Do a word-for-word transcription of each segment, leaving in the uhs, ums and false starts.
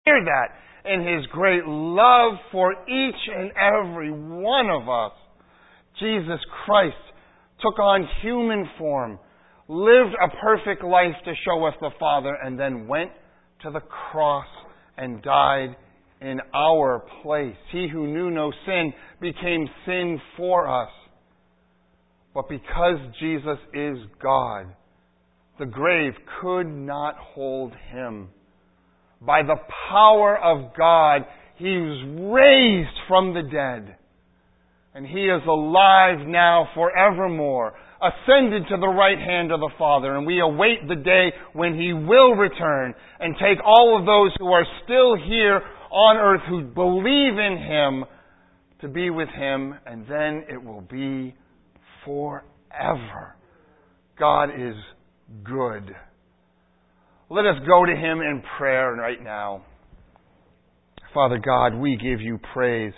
hear that in His great love for each and every one of us, Jesus Christ took on human form, lived a perfect life to show us the Father, and then went to the cross and died in our place. He who knew no sin became sin for us. But because Jesus is God, the grave could not hold Him. By the power of God, He was raised from the dead. And He is alive now forevermore, ascended to the right hand of the Father. And we await the day when He will return and take all of those who are still here on earth who believe in Him to be with Him. And then it will be forever. God is good. Let us go to Him in prayer right now. Father God, we give You praise.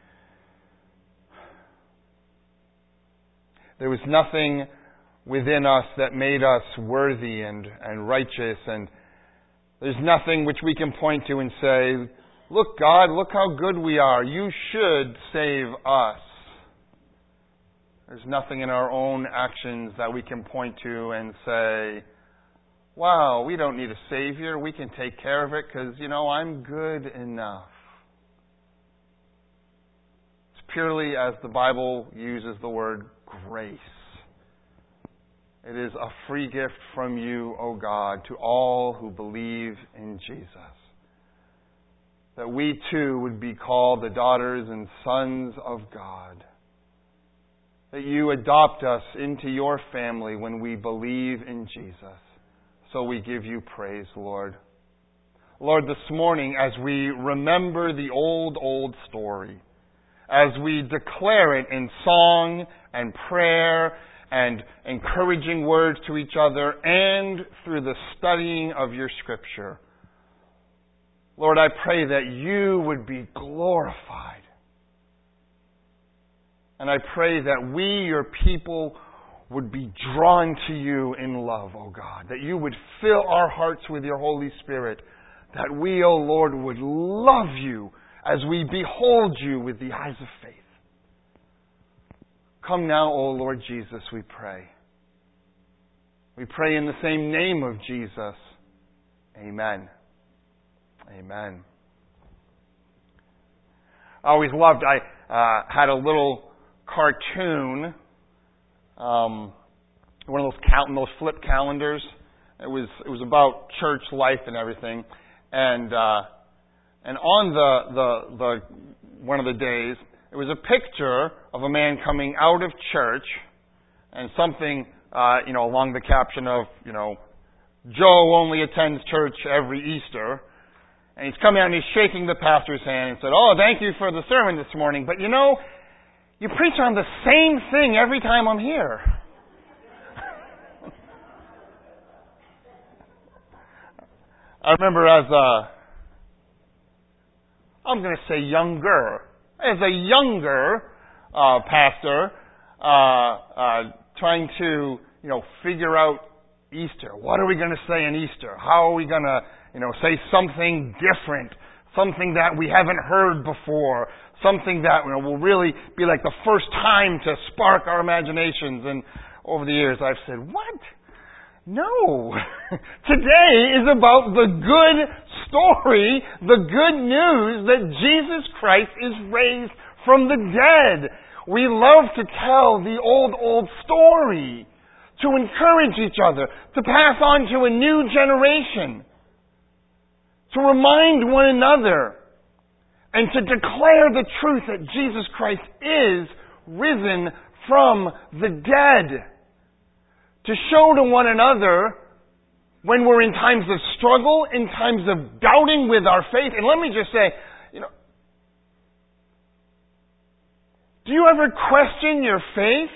There was nothing within us that made us worthy and, and righteous, and there's nothing which we can point to and say, look, God, look how good we are. You should save us. There's nothing in our own actions that we can point to and say, wow, we don't need a Savior. We can take care of it because, you know, I'm good enough. It's purely, as the Bible uses the word, grace. It is a free gift from You, O God, to all who believe in Jesus. That we too would be called the daughters and sons of God. That You adopt us into Your family when we believe in Jesus. So we give You praise, Lord. Lord, this morning as we remember the old, old story, as we declare it in song and prayer and encouraging words to each other and through the studying of Your Scripture, Lord, I pray that You would be glorified. And I pray that we, Your people, would be drawn to You in love, O God. That You would fill our hearts with Your Holy Spirit. That we, O Lord, would love You as we behold You with the eyes of faith. Come now, O Lord Jesus, we pray. We pray in the same name of Jesus. Amen. Amen. I always loved, I uh, had a little cartoon, um, one of those cal- those flip calendars. It was it was about church life and everything, and uh, and on the the the one of the days, it was a picture of a man coming out of church, and something uh, you know along the caption of you know Joe only attends church every Easter. And he's come out and he's shaking the pastor's hand and said, oh, thank you for the sermon this morning. But you know, you preach on the same thing every time I'm here. I remember as a, I'm going to say younger, as a younger uh, pastor, uh, uh, trying to, you know, figure out Easter. What are we going to say in Easter? How are we going to You know, say something different, something that we haven't heard before, something that you know, will really be like the first time to spark our imaginations. And over the years, I've said, what? No. Today is about the good story, the good news that Jesus Christ is raised from the dead. We love to tell the old, old story, to encourage each other, to pass on to a new generation, to remind one another, and to declare the truth that Jesus Christ is risen from the dead. To show to one another when we're in times of struggle, in times of doubting with our faith. And let me just say, you know, do you ever question your faith?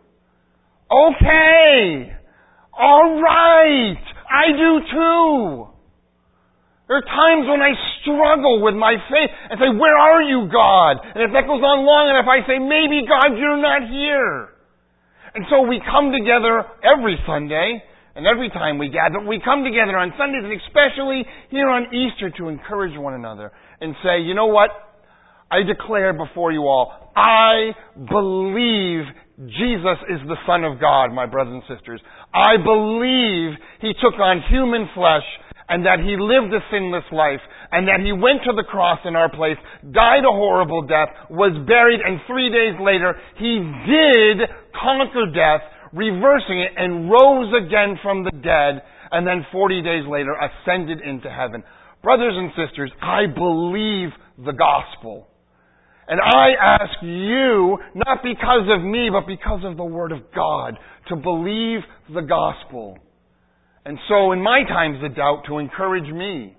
Okay. All right. I do too. There are times when I struggle with my faith and say, where are you, God? And if that goes on long enough, I say, maybe, God, you're not here. And so we come together every Sunday, and every time we gather, we come together on Sundays, and especially here on Easter, to encourage one another and say, you know what? I declare before you all, I believe Jesus is the Son of God, my brothers and sisters. I believe He took on human flesh and that He lived a sinless life and that He went to the cross in our place, died a horrible death, was buried, and three days later He did conquer death, reversing it, and rose again from the dead, and then forty days later ascended into heaven. Brothers and sisters, I believe the gospel. And I ask you, not because of me, but because of the Word of God, to believe the gospel. And so in my times of doubt, to encourage me.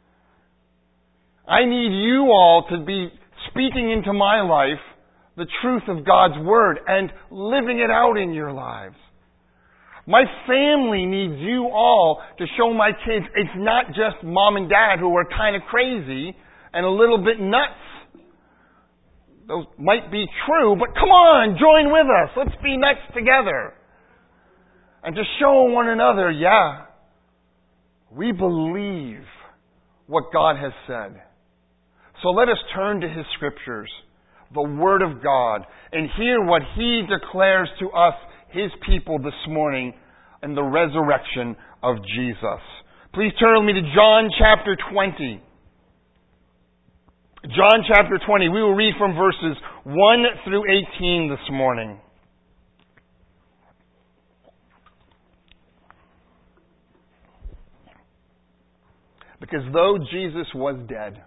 I need you all to be speaking into my life the truth of God's Word and living it out in your lives. My family needs you all to show my kids it's not just mom and dad who are kind of crazy and a little bit nuts. Those might be true, but come on, join with us. Let's be nuts together. And to show one another, yeah, we believe what God has said. So let us turn to His Scriptures, the Word of God, and hear what He declares to us, His people, this morning in the resurrection of Jesus. Please turn with me to John chapter twenty. John chapter twenty. We will read from verses one through eighteen this morning. Because though Jesus was dead,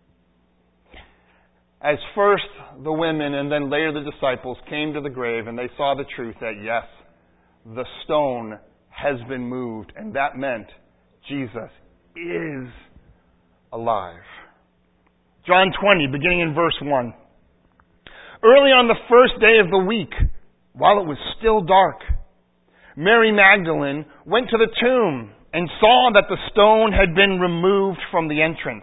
as first the women and then later the disciples came to the grave and they saw the truth that yes, the stone has been moved, and that meant Jesus is alive. John twenty, beginning in verse one. Early on the first day of the week, while it was still dark, Mary Magdalene went to the tomb and saw that the stone had been removed from the entrance.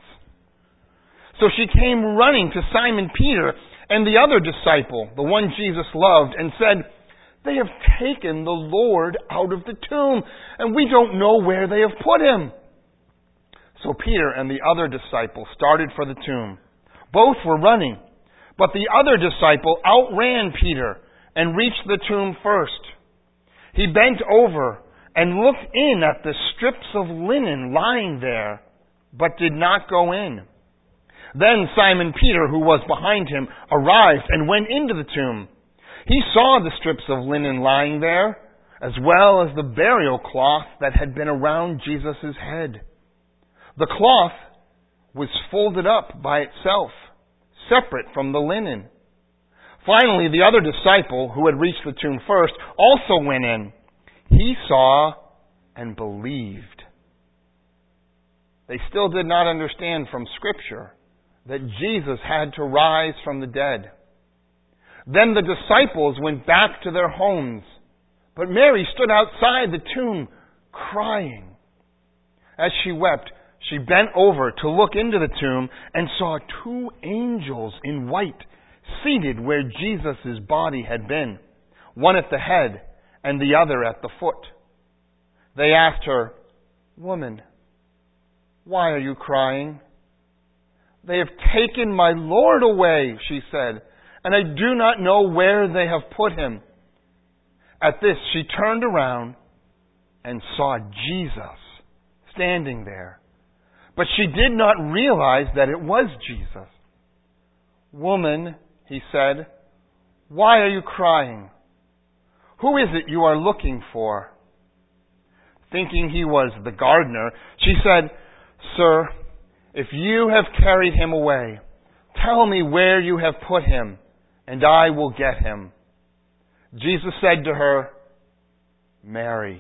So she came running to Simon Peter and the other disciple, the one Jesus loved, and said, "They have taken the Lord out of the tomb, and we don't know where they have put Him." So Peter and the other disciple started for the tomb. Both were running, but the other disciple outran Peter and reached the tomb first. He bent over and looked in at the strips of linen lying there, but did not go in. Then Simon Peter, who was behind him, arrived and went into the tomb. He saw the strips of linen lying there, as well as the burial cloth that had been around Jesus' head. The cloth was folded up by itself, separate from the linen. Finally, the other disciple, who had reached the tomb first, also went in. He saw and believed. They still did not understand from Scripture that Jesus had to rise from the dead. Then the disciples went back to their homes, but Mary stood outside the tomb crying. As she wept, she bent over to look into the tomb and saw two angels in white seated where Jesus' body had been, one at the head and the other at the foot. They asked her, "Woman, why are you crying?" "They have taken my Lord away," she said, "and I do not know where they have put Him." At this, she turned around and saw Jesus standing there. But she did not realize that it was Jesus. "Woman," He said, "why are you crying? Who is it you are looking for?" Thinking He was the gardener, she said, "Sir, if you have carried Him away, tell me where you have put Him, and I will get Him." Jesus said to her, "Mary."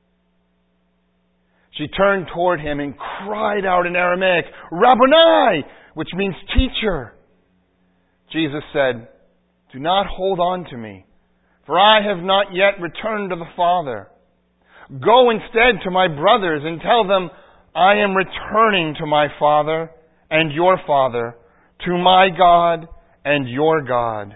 She turned toward Him and cried out in Aramaic, "Rabboni," which means teacher. Jesus said, "Do not hold on to me, for I have not yet returned to the Father. Go instead to my brothers and tell them, I am returning to my Father and your Father, to my God and your God."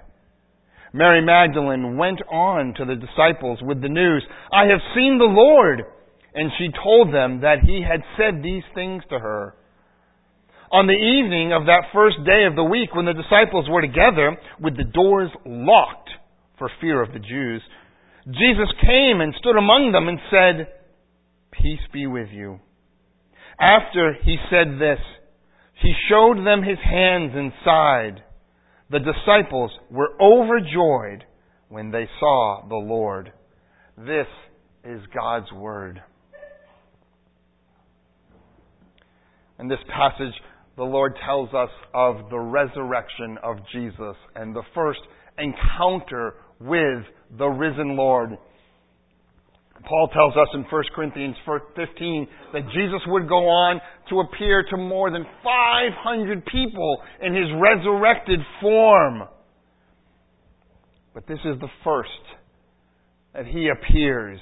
Mary Magdalene went on to the disciples with the news, "I have seen the Lord," and she told them that he had said these things to her. On the evening of that first day of the week, when the disciples were together with the doors locked for fear of the Jews, Jesus came and stood among them and said, "Peace be with you." After he said this, he showed them his hands and side. The disciples were overjoyed when they saw the Lord. This is God's Word. In this passage, the Lord tells us of the resurrection of Jesus and the first encounter with the risen Lord. Paul tells us in First Corinthians fifteen that Jesus would go on to appear to more than five hundred people in his resurrected form. But this is the first that he appears.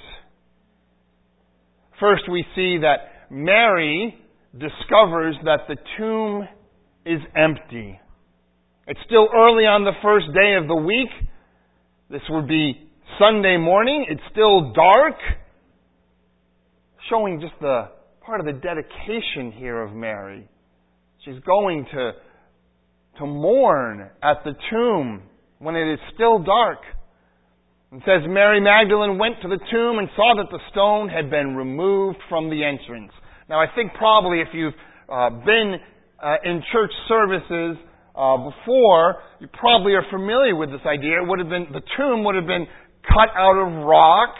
First, we see that Mary discovers that the tomb is empty. It's still early on the first day of the week. This would be Sunday morning. It's still dark. Showing just the part of the dedication here of Mary. She's going to, to mourn at the tomb when it is still dark. It says Mary Magdalene went to the tomb and saw that the stone had been removed from the entrance. Now I think probably if you've uh, been uh, in church services uh, before, you probably are familiar with this idea. It would have been, the tomb would have been cut out of rock.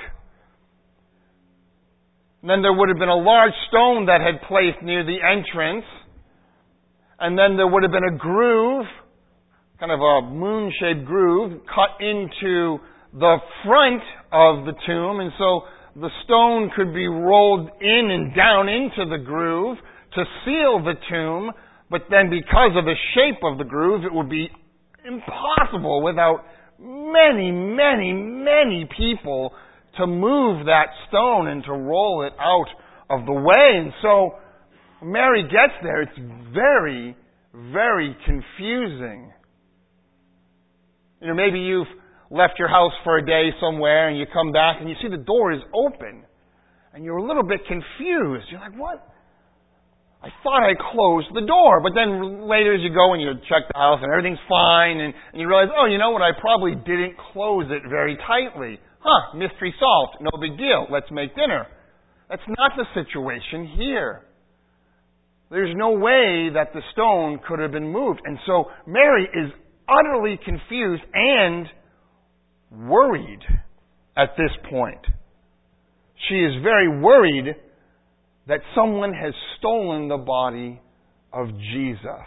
And then there would have been a large stone that had placed near the entrance. And then there would have been a groove, kind of a moon-shaped groove, cut into the front of the tomb. And so the stone could be rolled in and down into the groove to seal the tomb. But then because of the shape of the groove, it would be impossible without many, many, many people to move that stone and to roll it out of the way. And so Mary gets there. It's very, very confusing. You know, maybe you've left your house for a day somewhere and you come back and you see the door is open and you're a little bit confused. You're like, what? I thought I closed the door. But then later as you go and you check the house and everything's fine and, and you realize, oh, you know what? I probably didn't close it very tightly. Huh, mystery solved. No big deal. Let's make dinner. That's not the situation here. There's no way that the stone could have been moved. And so Mary is utterly confused and worried at this point. She is very worried that someone has stolen the body of Jesus.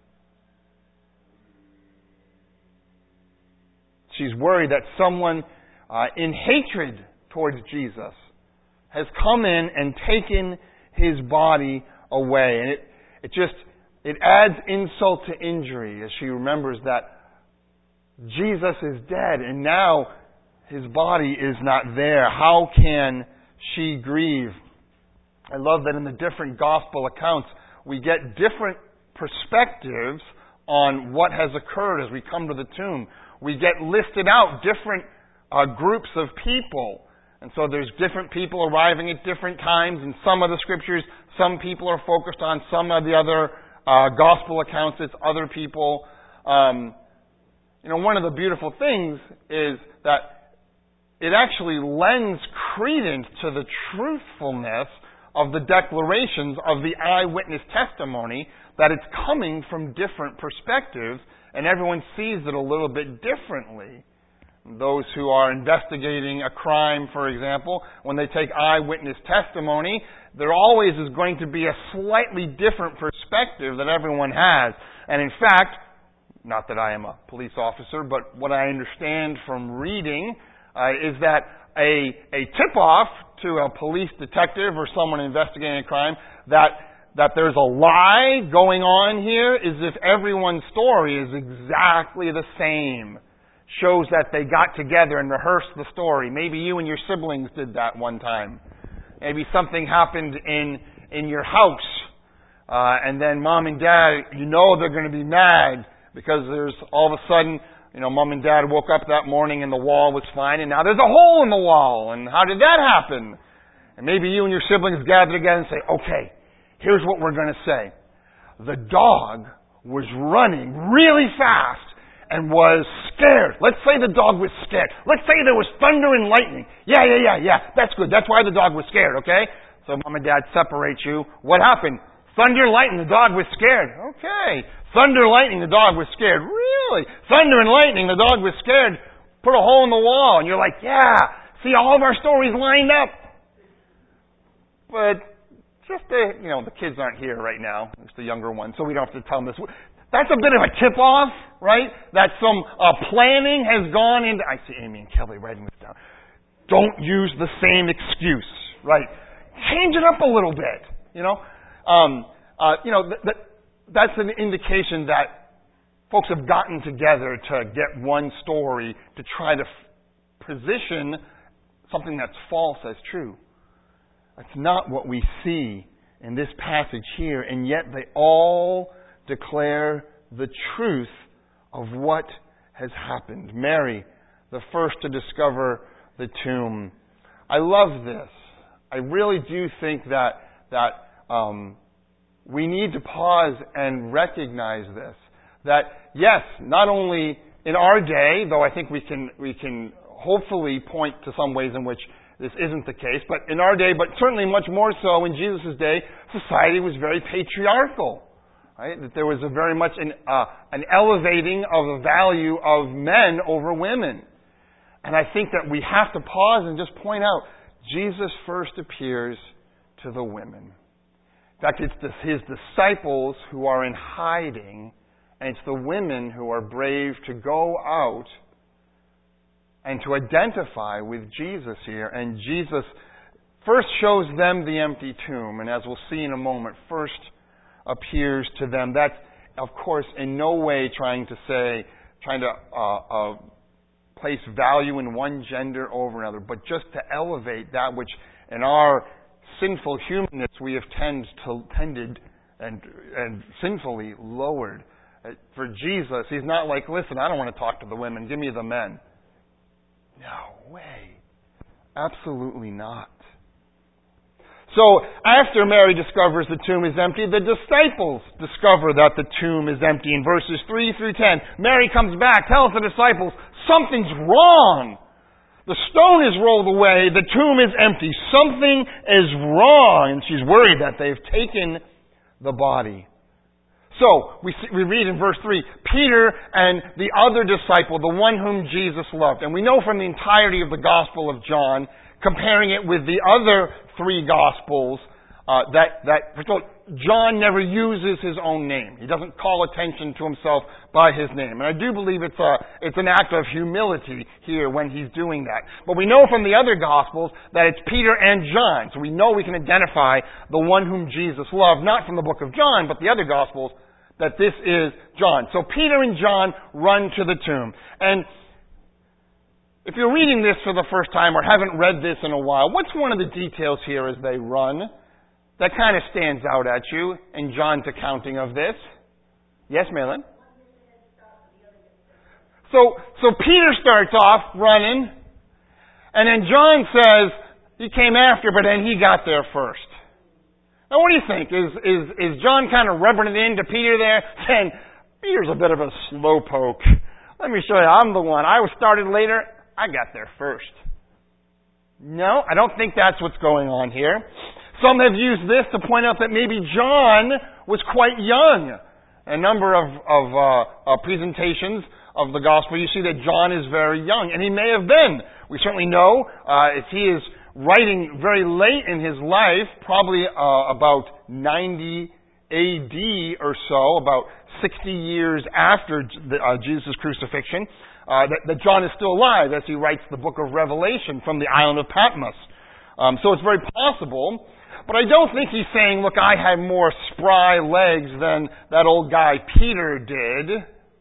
She's worried that someone uh, in hatred towards Jesus has come in and taken his body away. And it, it just, it adds insult to injury as she remembers that Jesus is dead and now his body is not there. How can she grieve? I love that in the different gospel accounts, we get different perspectives on what has occurred as we come to the tomb. We get listed out different uh, groups of people. And so there's different people arriving at different times. In some of the scriptures, some people are focused on. Some of the other uh, gospel accounts, it's other people. Um, you know, one of the beautiful things is that it actually lends credence to the truthfulness of the declarations of the eyewitness testimony, that it's coming from different perspectives, and everyone sees it a little bit differently. Those who are investigating a crime, for example, when they take eyewitness testimony, there always is going to be a slightly different perspective that everyone has. And in fact, not that I am a police officer, but what I understand from reading uh, is that a, a tip-off to a police detective or someone investigating a crime that that there's a lie going on here is if everyone's story is exactly the same. Shows that they got together and rehearsed the story. Maybe you and your siblings did that one time. Maybe something happened in in your house, uh, and then mom and dad, you know they're going to be mad because there's all of a sudden, you know, mom and dad woke up that morning and the wall was fine, and now there's a hole in the wall. And how did that happen? And maybe you and your siblings gather together and say, okay, here's what we're going to say. The dog was running really fast and was scared. Let's say the dog was scared. Let's say there was thunder and lightning. Yeah, yeah, yeah, yeah. That's good. That's why the dog was scared, okay? So mom and dad separate you. What happened? Thunder and lightning, the dog was scared. Okay. Thunder and lightning, the dog was scared. Really? Thunder and lightning, the dog was scared. Put a hole in the wall. And you're like, yeah. See, all of our stories lined up. But just the, you know, the kids aren't here right now. It's the younger ones, so we don't have to tell them this. That's a bit of a tip-off, right? That some uh, planning has gone into... I see Amy and Kelly writing this down. Don't use the same excuse, right? Change it up a little bit, you know? Um, uh, you know, th- th- that's an indication that folks have gotten together to get one story to try to f- position something that's false as true. That's not what we see in this passage here, and yet they all declare the truth of what has happened. Mary, the first to discover the tomb. I love this. I really do think that that um, we need to pause and recognize this. That yes, not only in our day, though I think we can we can hopefully point to some ways in which this isn't the case, but in our day, but certainly much more so in Jesus' day, society was very patriarchal. Right? That there was a very much an, uh, an elevating of the value of men over women. And I think that we have to pause and just point out, Jesus first appears to the women. In fact, it's the, his disciples who are in hiding, and it's the women who are brave to go out and to identify with Jesus here. And Jesus first shows them the empty tomb, and as we'll see in a moment, first appears to them. That's, of course, in no way trying to say, trying to uh, uh, place value in one gender over another, but just to elevate that which in our sinful humanness we have tend to, tended and, and sinfully lowered. For Jesus, he's not like, listen, I don't want to talk to the women, give me the men. No way. Absolutely not. So, after Mary discovers the tomb is empty, the disciples discover that the tomb is empty. In verses three through ten, Mary comes back, tells the disciples, something's wrong. The stone is rolled away, the tomb is empty. Something is wrong. And she's worried that they've taken the body. So, we see, we read in verse three, Peter and the other disciple, the one whom Jesus loved. And we know from the entirety of the Gospel of John, comparing it with the other three Gospels, uh, that, that first of all, John never uses his own name. He doesn't call attention to himself by his name. And I do believe it's a, it's an act of humility here when he's doing that. But we know from the other Gospels that it's Peter and John. So we know we can identify the one whom Jesus loved, not from the book of John, but the other Gospels, that this is John. So Peter and John run to the tomb. And if you're reading this for the first time or haven't read this in a while, what's one of the details here as they run that kind of stands out at you in John's accounting of this? Yes, Malin? So, so Peter starts off running, and then John says he came after, but then he got there first. Now, what do you think? Is is is John kind of rubbing it into Peter there, saying, Peter's a bit of a slowpoke. Let me show you, I'm the one. I was started later. I got there first. No, I don't think that's what's going on here. Some have used this to point out that maybe John was quite young. A number of, of uh, uh, presentations of the gospel, you see that John is very young, and he may have been. We certainly know uh, if he is writing very late in his life, probably uh, about ninety A D or so, about sixty years after the, uh, Jesus' crucifixion, uh, that, that John is still alive as he writes the book of Revelation from the island of Patmos. Um, so it's very possible. But I don't think he's saying, look, I had more spry legs than that old guy Peter did.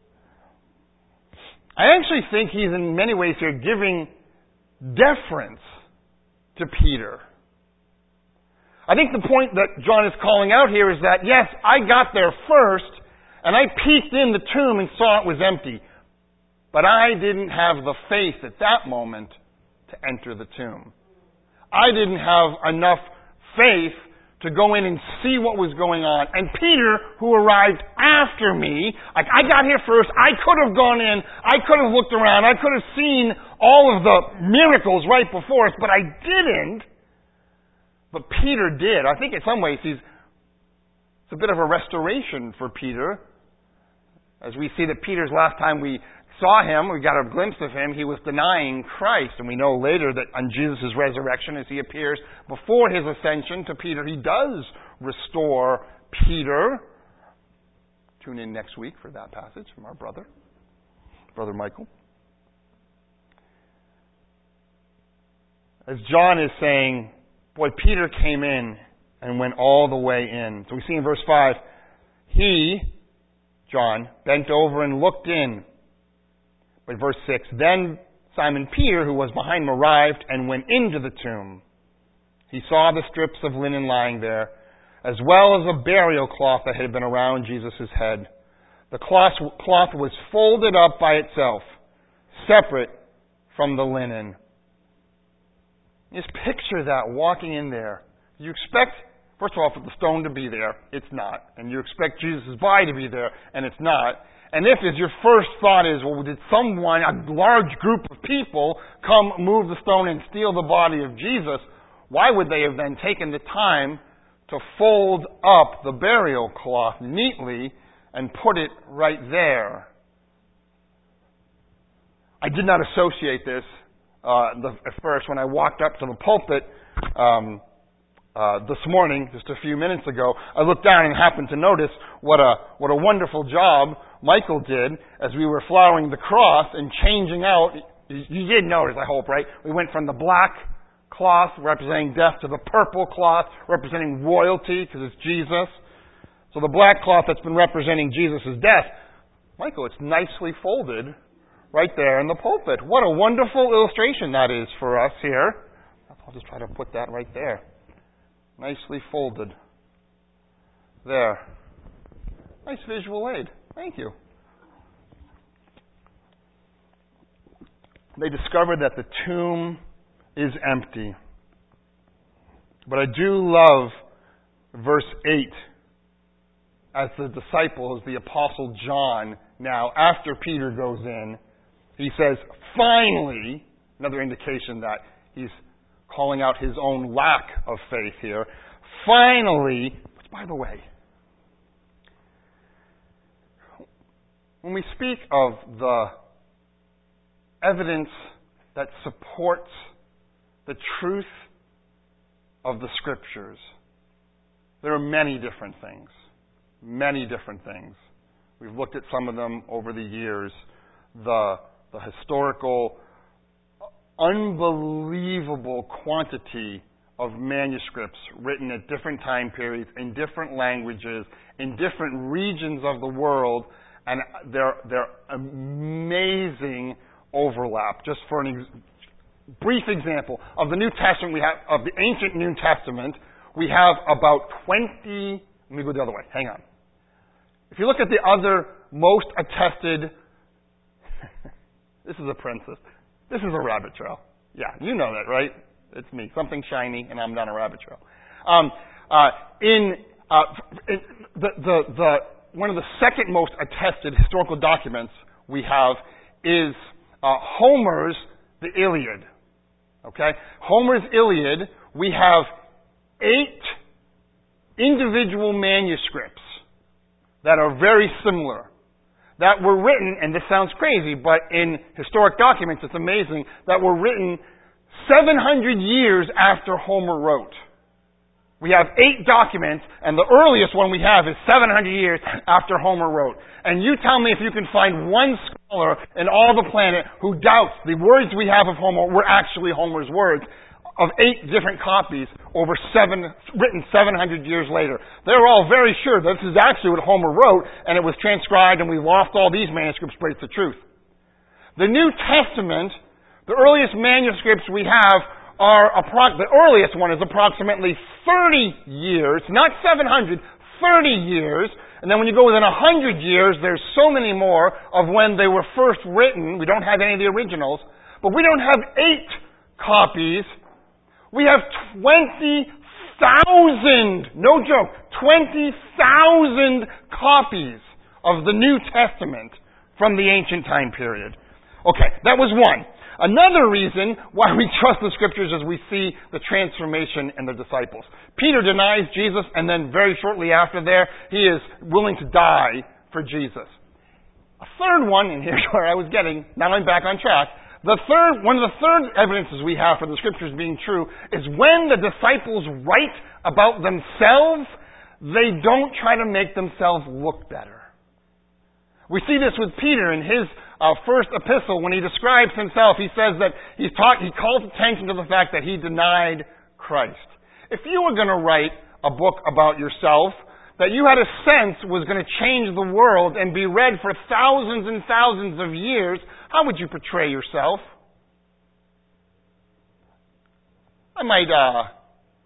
I actually think he's in many ways here giving deference to Peter. I think the point that John is calling out here is that, yes, I got there first, and I peeked in the tomb and saw it was empty. But I didn't have the faith at that moment to enter the tomb. I didn't have enough faith to go in and see what was going on. And Peter, who arrived after me, like I got here first, I could have gone in, I could have looked around, I could have seen all of the miracles right before us, but I didn't. But Peter did. I think in some ways he's, it's a bit of a restoration for Peter. As we see that Peter's last time we saw him, we got a glimpse of him, he was denying Christ. And we know later that on Jesus' resurrection, as he appears before his ascension to Peter, he does restore Peter. Tune in next week for that passage from our brother, Brother Michael. As John is saying, boy, Peter came in and went all the way in. So we see in verse five, he, John, bent over and looked in. But verse six, then Simon Peter, who was behind him, arrived and went into the tomb. He saw the strips of linen lying there, as well as a burial cloth that had been around Jesus' head. The cloth, cloth was folded up by itself, separate from the linen. Just picture that walking in there. You expect, first of all, for the stone to be there. It's not. And you expect Jesus' body to be there, and it's not. And if as your first thought is, well, did someone, a large group of people, come move the stone and steal the body of Jesus, why would they have then taken the time to fold up the burial cloth neatly and put it right there? I did not associate this uh, the, at first when I walked up to the pulpit um, uh, this morning, just a few minutes ago. I looked down and happened to notice what a what a wonderful job Michael did as we were flowering the cross and changing out. You did notice, I hope, right? We went from the black cloth representing death to the purple cloth representing royalty because it's Jesus. So the black cloth that's been representing Jesus' death, Michael, it's nicely folded right there in the pulpit. What a wonderful illustration that is for us here. I'll just try to put that right there. Nicely folded. There. Nice visual aid. Thank you. They discovered that the tomb is empty. But I do love verse eight. As the disciples, the Apostle John, now after Peter goes in, he says, finally, another indication that he's calling out his own lack of faith here. Finally, which by the way, when we speak of the evidence that supports the truth of the Scriptures, there are many different things. Many different things. We've looked at some of them over the years. The, the historical, unbelievable quantity of manuscripts written at different time periods, in different languages, in different regions of the world, and their, their amazing overlap. Just for a ex- brief example, of the New Testament, we have, of the ancient New Testament, we have about twenty, let me go the other way, hang on. If you look at the other most attested, this is a princess, this is a rabbit trail. Yeah, you know that, right? It's me. Something shiny, and I'm down a rabbit trail. Um, uh, in, uh, in the, the, the, one of the second most attested historical documents we have is uh, Homer's The Iliad. Okay? Homer's Iliad, we have eight individual manuscripts that are very similar, that were written, and this sounds crazy, but in historic documents it's amazing, that were written seven hundred years after Homer wrote. We have eight documents, and the earliest one we have is seven hundred years after Homer wrote. And you tell me if you can find one scholar in all the planet who doubts the words we have of Homer were actually Homer's words, of eight different copies over seven, written seven hundred years later. They're all very sure that this is actually what Homer wrote, and it was transcribed, and we lost all these manuscripts, but it's the truth. The New Testament, the earliest manuscripts we have are, appro- the earliest one is approximately thirty years, not seven hundred, thirty years, and then when you go within one hundred years, there's so many more of when they were first written. We don't have any of the originals, but we don't have eight copies. We have twenty thousand, no joke, twenty thousand copies of the New Testament from the ancient time period. Okay, that was one. Another reason why we trust the Scriptures is we see the transformation in the disciples. Peter denies Jesus, and then very shortly after there, he is willing to die for Jesus. A third one, and here's where I was getting, now I'm back on track. The third, one of the third evidences we have for the Scriptures being true is when the disciples write about themselves, they don't try to make themselves look better. We see this with Peter in his uh, first epistle. When he describes himself, he says that he's taught, he calls attention to the fact that he denied Christ. If you were going to write a book about yourself that you had a sense was going to change the world and be read for thousands and thousands of years, how would you portray yourself? I might, uh...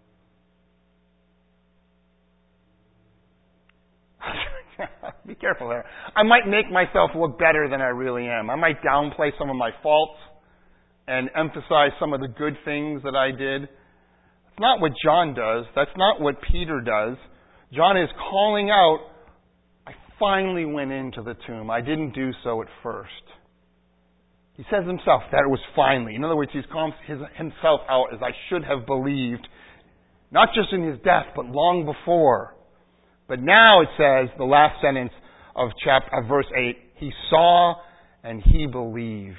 be careful there. I might make myself look better than I really am. I might downplay some of my faults and emphasize some of the good things that I did. That's not what John does. That's not what Peter does. John is calling out, I finally went into the tomb. I didn't do so at first. He says himself that it was finally. In other words, he's calling his, himself out as I should have believed, not just in his death, but long before. But now it says, the last sentence of chapter, of verse eight, he saw and he believed.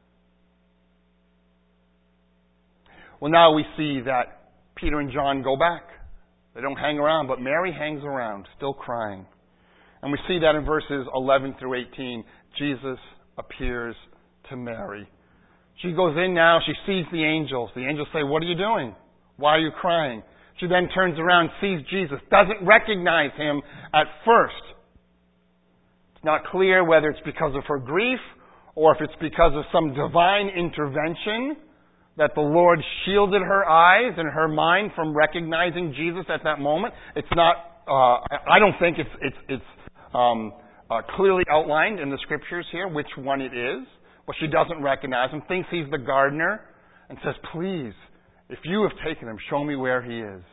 Well, now we see that Peter and John go back. They don't hang around, but Mary hangs around, still crying. And we see that in verses eleven through eighteen. Jesus appears to Mary. She goes in now, she sees the angels. The angels say, what are you doing? Why are you crying? She then turns around, sees Jesus, doesn't recognize him at first. It's not clear whether it's because of her grief or if it's because of some divine intervention that the Lord shielded her eyes and her mind from recognizing Jesus at that moment. It's not, uh, I don't think it's, it's, it's um, uh, clearly outlined in the Scriptures here which one it is. But she doesn't recognize him, thinks he's the gardener, and says, please, if you have taken him, show me where he is.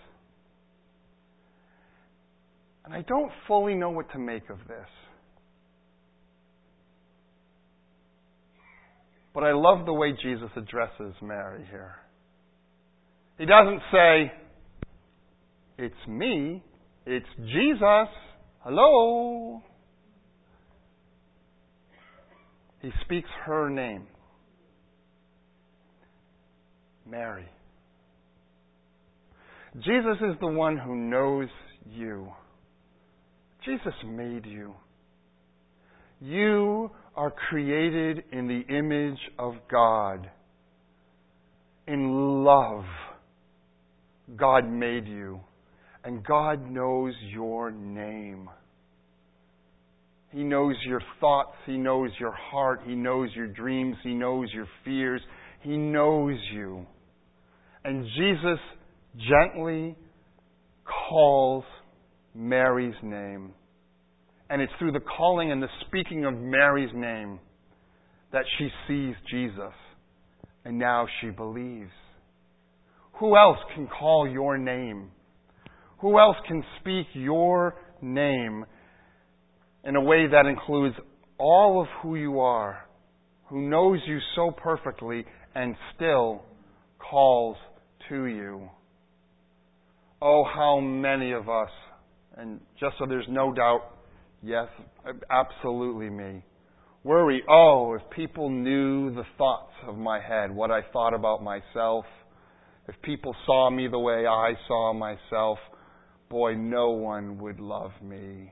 And I don't fully know what to make of this. But I love the way Jesus addresses Mary here. He doesn't say, it's me, it's Jesus, hello. He speaks her name. Mary. Jesus is the one who knows you. Jesus made you. You are created in the image of God. In love, God made you. And God knows your name. He knows your thoughts. He knows your heart. He knows your dreams. He knows your fears. He knows you. And Jesus gently calls Mary's name. And it's through the calling and the speaking of Mary's name that she sees Jesus. And now she believes. Who else can call your name? Who else can speak your name in a way that includes all of who you are, who knows you so perfectly and still calls to you? Oh, how many of us, and just so there's no doubt, yes, absolutely me, worry, oh, if people knew the thoughts of my head, what I thought about myself, if people saw me the way I saw myself, boy, no one would love me.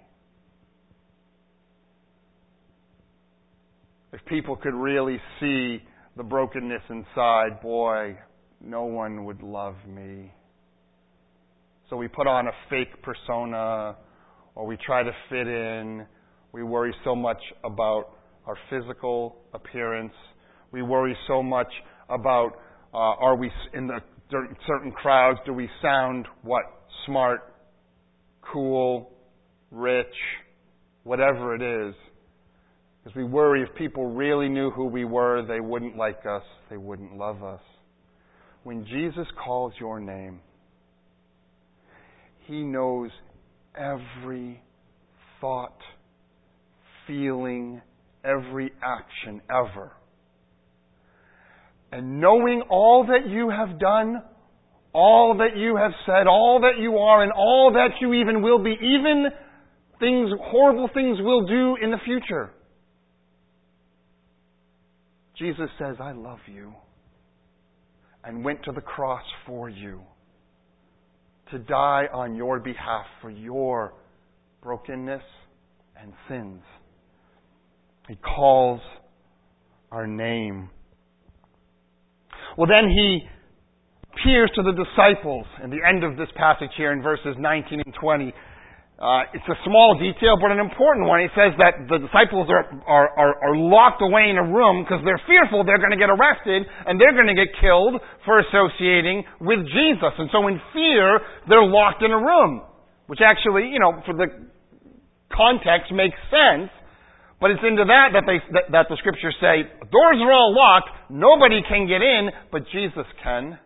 If people could really see the brokenness inside, boy, no one would love me. So we put on a fake persona, or we try to fit in. We worry so much about our physical appearance. We worry so much about, uh, are we in the certain crowds, do we sound what? Smart, cool, rich, whatever it is. Because we worry if people really knew who we were, they wouldn't like us, they wouldn't love us. when Jesus calls your name, He knows every thought, feeling, every action ever. And knowing all that you have done, all that you have said, all that you are, and all that you even will be, even things, horrible things will do in the future. Jesus says, I love you, and went to the cross for you, to die on your behalf for your brokenness and sins. He calls our name. Well, then He appears to the disciples in the end of this passage here in verses nineteen and twenty. Uh, it's a small detail, but an important one. It says that the disciples are, are, are, are locked away in a room because they're fearful they're going to get arrested and they're going to get killed for associating with Jesus. And so in fear, they're locked in a room, which actually, you know, for the context makes sense. But it's into that that, they, that, that the Scriptures say, doors are all locked, nobody can get in, but Jesus can.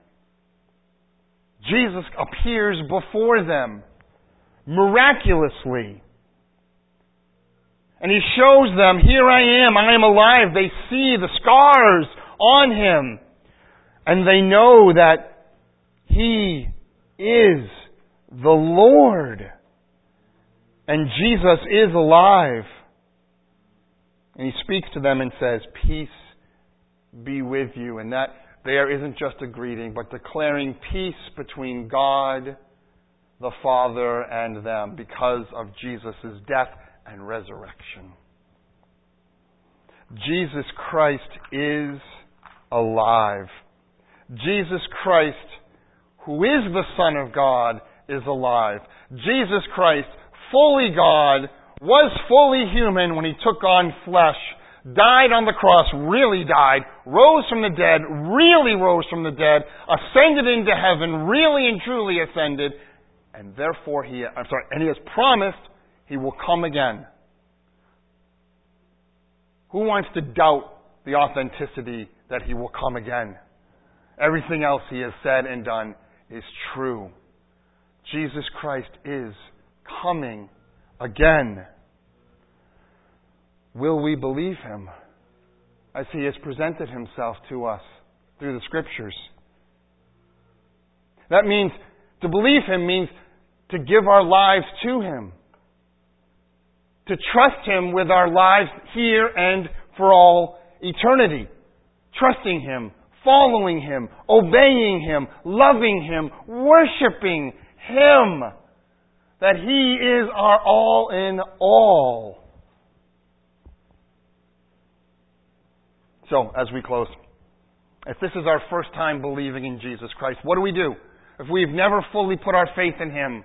Jesus appears before them miraculously. And He shows them, here I am, I am alive. They see the scars on Him. And they know that He is the Lord. And Jesus is alive. And He speaks to them and says, peace be with you. And that there isn't just a greeting, but declaring peace between God the Father and them because of Jesus' death and resurrection. Jesus Christ is alive. Jesus Christ, who is the Son of God, is alive. Jesus Christ, fully God, was fully human when He took on flesh, died on the cross, really died, rose from the dead, really rose from the dead, ascended into heaven, really and truly ascended, and therefore He, I'm sorry, and He has promised He will come again. Who wants to doubt the authenticity that He will come again? Everything else He has said and done is true. Jesus Christ is coming again. Will we believe Him as He has presented Himself to us through the Scriptures? That means, to believe Him means to give our lives to Him. To trust Him with our lives here and for all eternity. Trusting Him, following Him, obeying Him, loving Him, worshiping Him. That He is our all in all. So, as we close, if this is our first time believing in Jesus Christ, what do we do? If we've never fully put our faith in Him?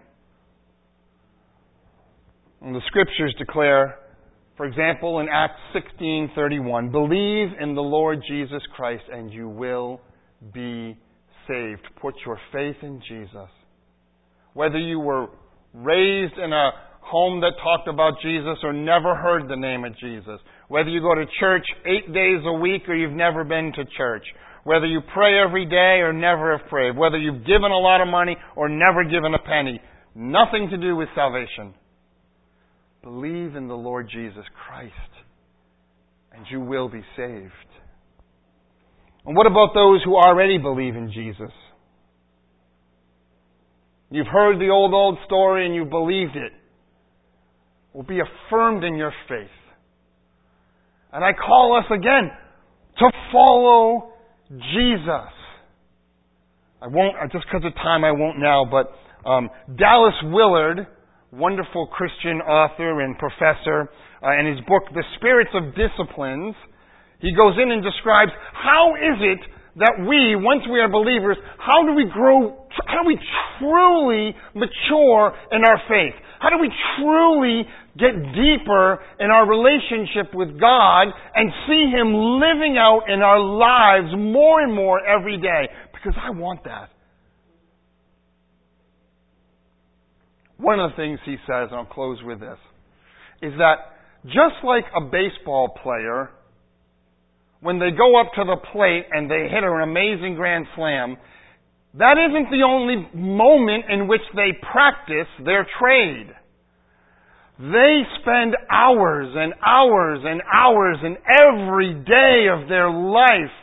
And the Scriptures declare, for example, in Acts sixteen thirty-one, believe in the Lord Jesus Christ and you will be saved. Put your faith in Jesus. Whether you were raised in a home that talked about Jesus or never heard the name of Jesus, whether you go to church eight days a week or you've never been to church, whether you pray every day or never have prayed, whether you've given a lot of money or never given a penny, nothing to do with salvation. Believe in the Lord Jesus Christ and you will be saved. And what about those who already believe in Jesus? You've heard the old, old story and you've believed it. Will be affirmed in your faith. And I call us again to follow Jesus. I won't, just because of time I won't now, but um, Dallas Willard, wonderful Christian author and professor, uh, in his book, The Spirits of Disciplines, he goes in and describes how is it that we, once we are believers, how do we grow, how do we truly mature in our faith? How do we truly get deeper in our relationship with God and see Him living out in our lives more and more every day? Because I want that. One of the things he says, and I'll close with this, is that just like a baseball player, when they go up to the plate and they hit an amazing grand slam, that isn't the only moment in which they practice their trade. They spend hours and hours and hours and every day of their life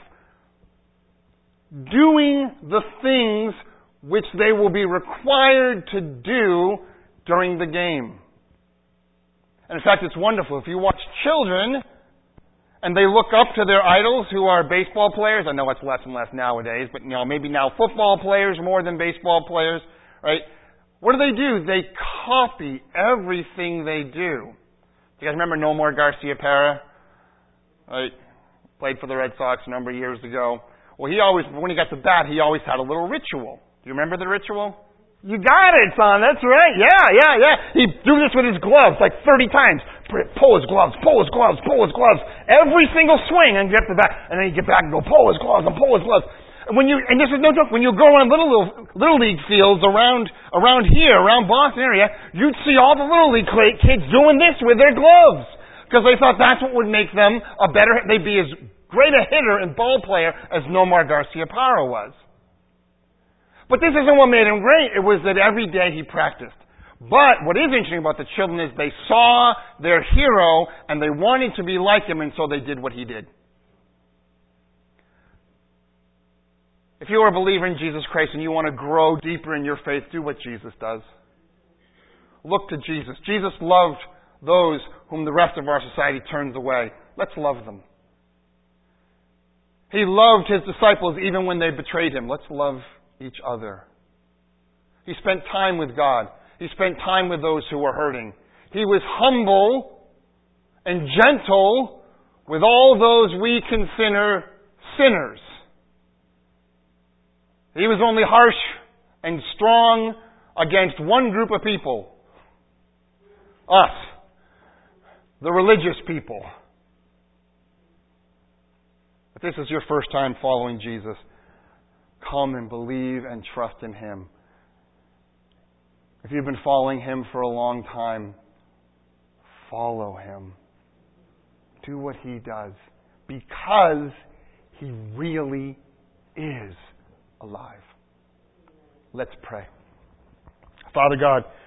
doing the things which they will be required to do during the game. And in fact, it's wonderful. If you watch children and they look up to their idols who are baseball players, I know it's less and less nowadays, but you know, maybe now football players more than baseball players, right? What do they do? They copy everything they do. Do you guys remember Nomar Garciaparra? Right? Played for the Red Sox a number of years ago. Well, he always, when he got to bat, he always had a little ritual. Do you remember the ritual? You got it, son. That's right. Yeah, yeah, yeah. He do this with his gloves like thirty times. Pull his gloves, pull his gloves, pull his gloves. Every single swing and get the bat. And then he'd get back and go pull his gloves and pull his gloves. And when you, and this is no joke, when you go around little, little, little league fields around, around here, around Boston area, you'd see all the little league kids doing this with their gloves. Because they thought that's what would make them a better, they'd be as great a hitter and ball player as Nomar Garciaparra was. But this isn't what made him great. It was that every day he practiced. But what is interesting about the children is they saw their hero and they wanted to be like him, and so they did what he did. If you are a believer in Jesus Christ and you want to grow deeper in your faith, do what Jesus does. Look to Jesus. Jesus loved those whom the rest of our society turns away. Let's love them. He loved his disciples even when they betrayed him. Let's love each other. He spent time with God. He spent time with those who were hurting. He was humble and gentle with all those we consider sinners. He was only harsh and strong against one group of people. Us. The religious people. If this is your first time following Jesus, come and believe and trust in Him. If you've been following Him for a long time, follow Him. Do what He does. Because He really is alive. Let's pray. Father God,